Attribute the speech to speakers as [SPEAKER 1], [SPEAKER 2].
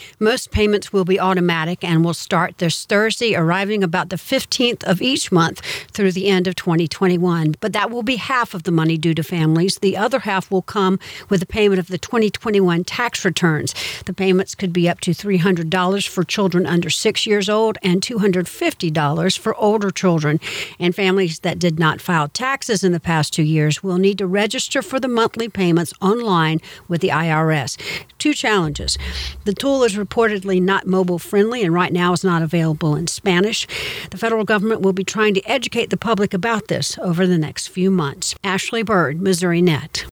[SPEAKER 1] Most payments will be automatic and will start this Thursday, arriving about the 15th of each month through the end of 2021. But that will be half of the money due to families. The other half will come with the payment of the 2021 tax returns. The payments could be up to $300 for children under 6 years old and $250 for older children. And families that did not file taxes in the past 2 years will need to register for the monthly payments online with the IRS. Two challenges. The tool is reportedly not mobile friendly and right now is not available in Spanish. The federal government will be trying to educate the public about this over the next few months. Ashley Bird, Missouri Net.